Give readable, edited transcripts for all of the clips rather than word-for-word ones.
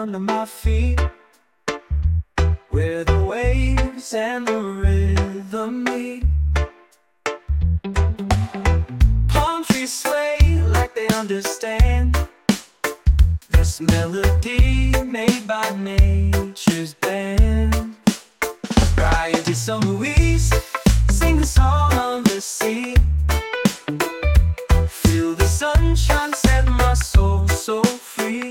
under my feet, where the waves and the rhythm meet. Palm trees sway like they understand this melody made by nature's band. Brian de São Luís, sing the song of the sea. Feel the sunshine set my soul so free.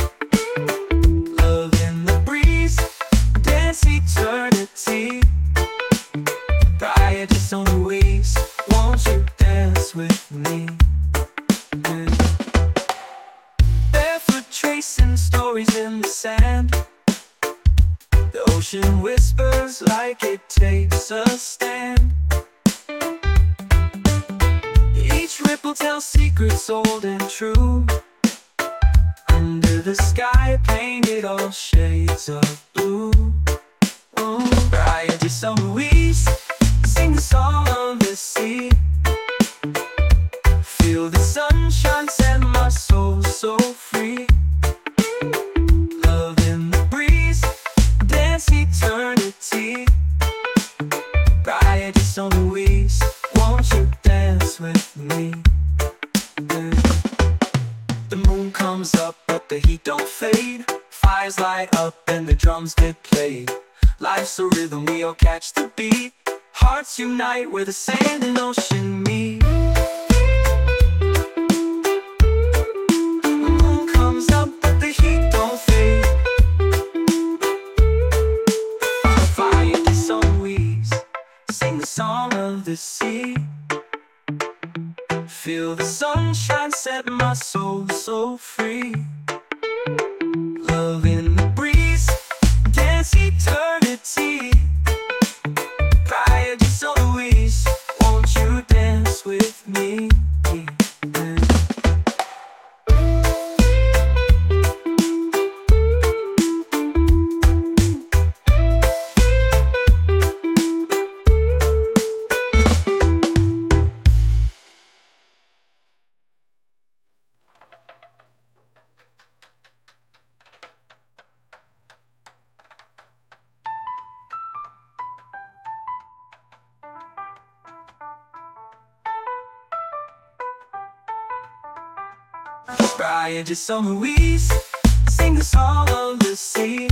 Love in the breeze, dance eternity. Brian de São Luís, won't you dance with me? Barefoot tracing stories in the sand. The ocean whispers like it takes a stand. Each ripple tells secrets old and true. Under the sky painted all shades of blue. Brian de São Luís, sing the song of the sea. Feel the sunshine set my soul so free. Love in the breeze, dance eternity. Brian de São Luís, won't you dance with me? The moon comes up but the heat don't fade. Fires light up and the drums get played. Life's a rhythm, we all catch the beat. Hearts unite where the sand and ocean meet. The moon comes up but the heat don't fade. Brian de São Luís, sing the song of the sea. Feel the sunshine set my soul so free. Love in the breeze, dance eternity. Brian de São Luís, won't you dance with me? Brian de São Luís, sing the song of the sea.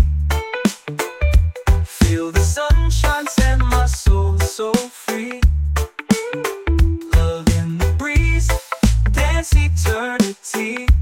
Feel the sunshine set my soul so free. Love in the breeze, dance eternity.